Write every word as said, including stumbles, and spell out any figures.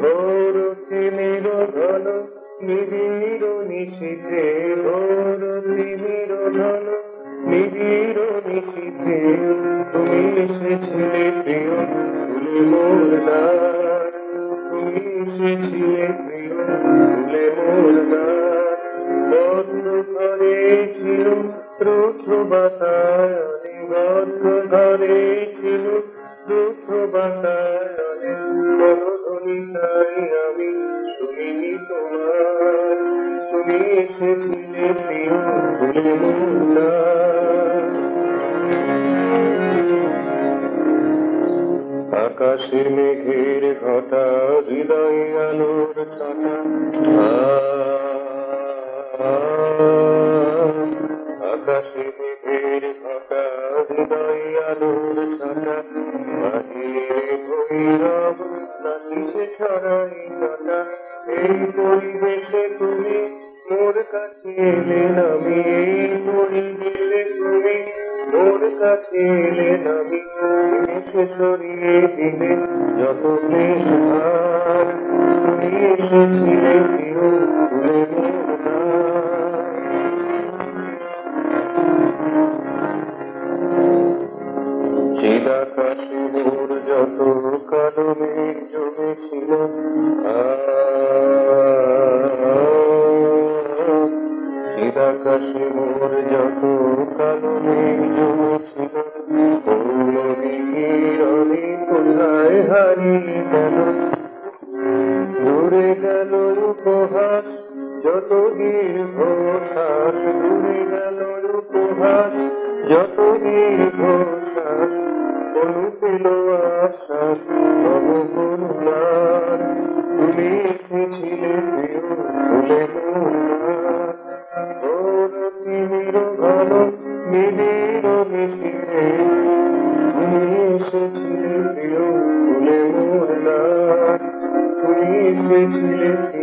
ভোর তিমির ঘন নিবিড় নিশীথে, ভোর তিমির ঘন নিবিড় নিশীথে, তুমি এসেছিলে প্রিয় ফুলে মোর দ্বার, তুমি এসেছিলে প্রিয় ফুলে মোর দ্বার। বদ্ধ ঘরে ছিল রুদ্ধ বাতায়নে, বদ্ধ ঘরে ছিল রুদ্ধ বাতায়নে, বনধ্বনি তাই আমি শুনিনি তোমার, তুমি এসেছিলে প্রিয় ফুলে মোর দ্বার। আকাশে মেঘের ঘটা, হৃদয়ে আলোর ছটা, আকাশে মেঘের ঘটা, হৃদয়ে আলোর ছটা, বাহিরে ভৈরব নাচিছে ছড়াই ছটা। এই পরিবেশে তুমি মোর কাছে এলে নামি, এই পরিবেশে তুমি মোর কাছে এলে নামি, এসে সরিয়ে দিলে যত ক্লেশ ভার, তুমি এসেছিলে প্রিয় ফুলে মোর দ্বার। চিদাকাশে মোর যত কালো মেঘ জমেছিল, চিদাকাশে মোর যত কালো মেঘ জমেছিল, কিরণে কোথায় হারিয়ে গেল, দূরে গেল উপহাস যত দীর্ঘশ্বাস, দূরে গেল উপহাস যত দীর্ঘশ্বাস, অনু পেল আশ্বাস তব করুণার, তুমি এসেছিলে প্রিয় ফুলে মোর দ্বার। ভোর তিমির ঘন নিবিড় নিশীথে, তুমি এসেছিলে প্রিয় ফুলে মোর দ্বার, তুমি এসেছিলে